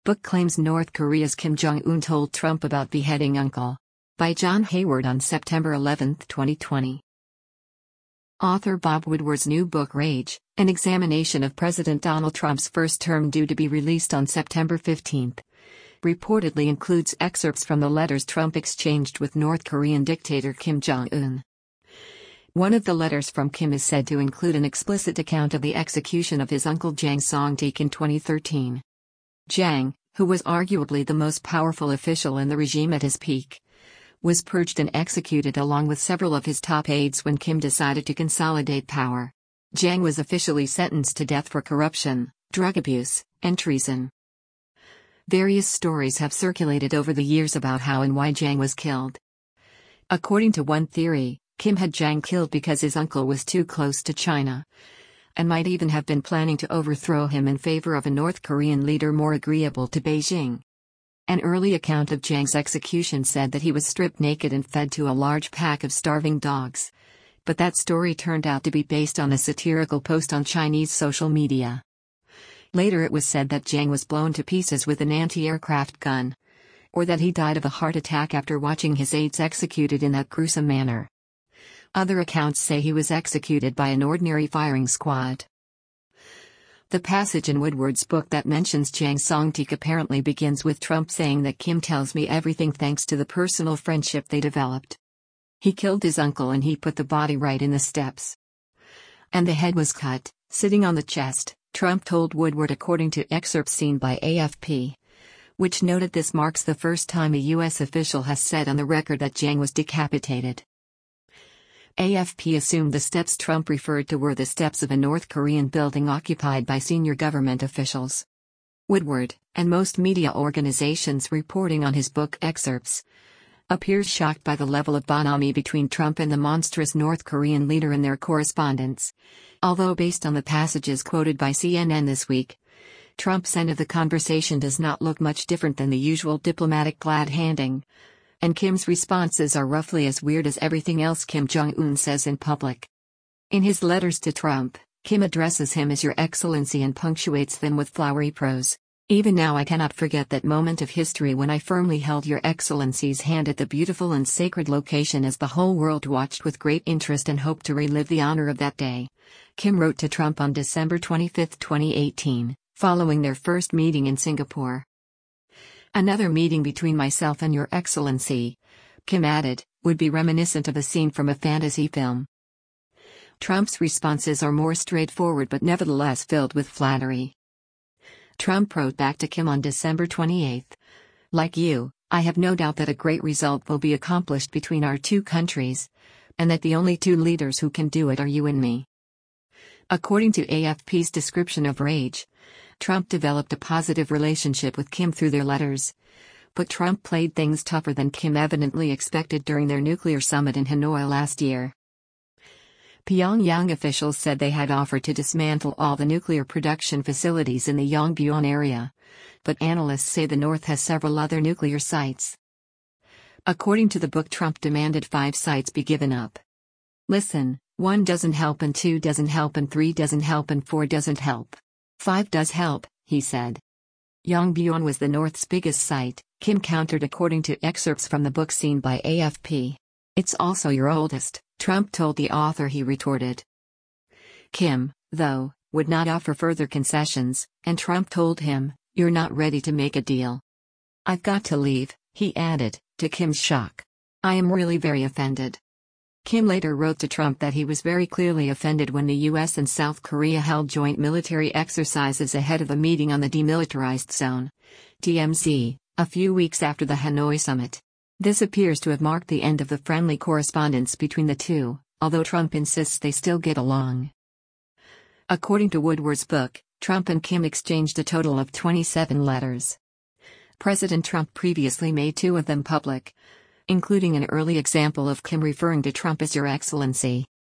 Book claims North Korea's Kim Jong-un told Trump about beheading uncle. By John Hayward on September 11, 2020. Author Bob Woodward's new book Rage, an examination of President Donald Trump's first term due to be released on September 15, reportedly includes excerpts from the letters Trump exchanged with North Korean dictator Kim Jong-un. One of the letters from Kim is said to include an explicit account of the execution of his uncle Jang Song-taek in 2013. Jang, who was arguably the most powerful official in the regime at his peak, was purged and executed along with several of his top aides when Kim decided to consolidate power. Jang was officially sentenced to death for corruption, drug abuse, and treason. Various stories have circulated over the years about how and why Jang was killed. According to one theory, Kim had Jang killed because his uncle was too close to China, and might even have been planning to overthrow him in favor of a North Korean leader more agreeable to Beijing. An early account of Jang's execution said that he was stripped naked and fed to a large pack of starving dogs. But that story turned out to be based on a satirical post on Chinese social media. Later it was said that Jang was blown to pieces with an anti-aircraft gun, or that he died of a heart attack after watching his aides executed in that gruesome manner. Other accounts say he was executed by an ordinary firing squad. The passage in Woodward's book that mentions Jang Song-taek apparently begins with Trump saying that Kim tells me everything thanks to the personal friendship they developed. He killed his uncle and he put the body right in the steps. And the head was cut, sitting on the chest, Trump told Woodward according to excerpts seen by AFP, which noted this marks the first time a U.S. official has said on the record that Jang was decapitated. AFP assumed the steps Trump referred to were the steps of a North Korean building occupied by senior government officials. Woodward, and most media organizations reporting on his book excerpts, appears shocked by the level of bonhomie between Trump and the monstrous North Korean leader in their correspondence. Although based on the passages quoted by CNN this week, Trump's end of the conversation does not look much different than the usual diplomatic glad-handing, and Kim's responses are roughly as weird as everything else Kim Jong-un says in public. In his letters to Trump, Kim addresses him as Your Excellency and punctuates them with flowery prose. Even now I cannot forget that moment of history when I firmly held Your Excellency's hand at the beautiful and sacred location as the whole world watched with great interest and hoped to relive the honor of that day, Kim wrote to Trump on December 25, 2018, following their first meeting in Singapore. Another meeting between myself and Your Excellency, Kim added, would be reminiscent of a scene from a fantasy film. Trump's responses are more straightforward but nevertheless filled with flattery. Trump wrote back to Kim on December 28, "Like you, I have no doubt that a great result will be accomplished between our two countries, and that the only two leaders who can do it are you and me." According to AFP's description of Rage, Trump developed a positive relationship with Kim through their letters. But Trump played things tougher than Kim evidently expected during their nuclear summit in Hanoi last year. Pyongyang officials said they had offered to dismantle all the nuclear production facilities in the Yongbyon area, but analysts say the North has several other nuclear sites. According to the book, Trump demanded 5 sites be given up. Listen, 1 doesn't help and 2 doesn't help and 3 doesn't help and 4 doesn't help. 5 does help, he said. Yongbyon was the North's biggest site, Kim countered according to excerpts from the book seen by AFP. It's also your oldest, Trump told the author. He retorted. Kim, though, would not offer further concessions, and Trump told him, "You're not ready to make a deal." "I've got to leave," he added, to Kim's shock. "I am really very offended." Kim later wrote to Trump that he was very clearly offended when the U.S. and South Korea held joint military exercises ahead of a meeting on the Demilitarized Zone (DMZ) a few weeks after the Hanoi summit. This appears to have marked the end of the friendly correspondence between the two, although Trump insists they still get along. According to Woodward's book, Trump and Kim exchanged a total of 27 letters. President Trump previously made 2 of them public, including an early example of Kim referring to Trump as Your Excellency.